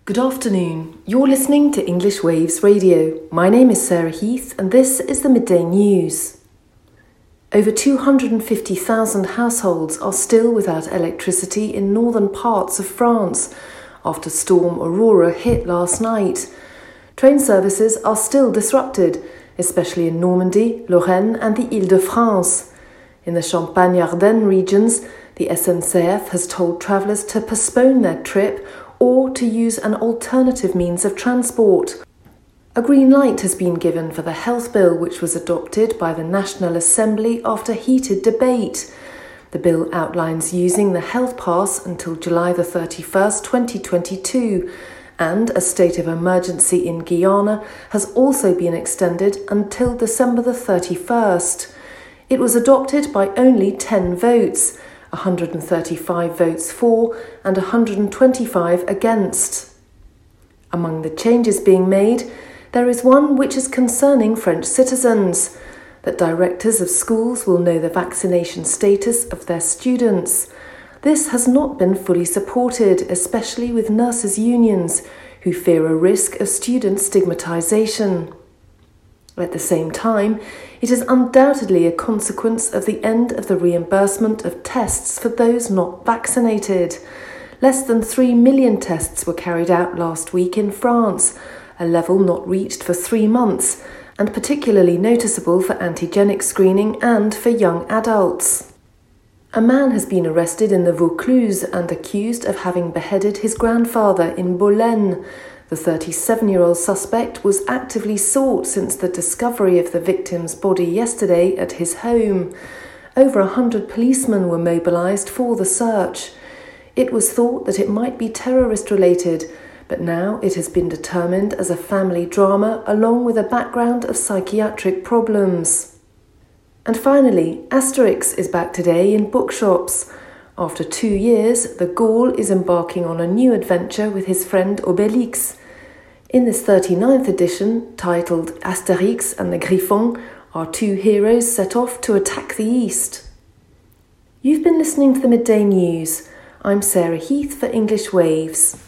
Good afternoon. You're listening to English Waves Radio. My name is Sarah Heath and this is the Midday News. Over 250,000 households are still without electricity in northern parts of France after Storm Aurora hit last night. Train services are still disrupted, especially in Normandy, Lorraine and the Île-de-France. In the Champagne-Ardenne regions, the SNCF has told travellers to postpone their trip or to use an alternative means of transport. A green light has been given for the health bill, which was adopted by the National Assembly after heated debate. The bill outlines using the health pass until July the 31st, 2022, and a state of emergency in Guyana has also been extended until December the 31st. It was adopted by only 10 votes, 135 votes for and 125 against. Among the changes being made, there is one which is concerning French citizens, that directors of schools will know the vaccination status of their students. This has not been fully supported, especially with nurses' unions, who fear a risk of student stigmatisation. At the same time, it is undoubtedly a consequence of the end of the reimbursement of tests for those not vaccinated. Less than 3 million tests were carried out last week in France, a level not reached for 3 months, and particularly noticeable for antigenic screening and for young adults. A man has been arrested in the Vaucluse and accused of having beheaded his grandfather in Bolène. The 37-year-old suspect was actively sought since the discovery of the victim's body yesterday at his home. Over 100 policemen were mobilised for the search. It was thought that it might be terrorist-related, but now it has been determined as a family drama along with a background of psychiatric problems. And finally, Asterix is back today in bookshops. After 2 years, the Gaul is embarking on a new adventure with his friend Obélix. In this 39th edition, titled Astérix and the Griffon, our 2 heroes set off to attack the East. You've been listening to the Midday News. I'm Sarah Heath for English Waves.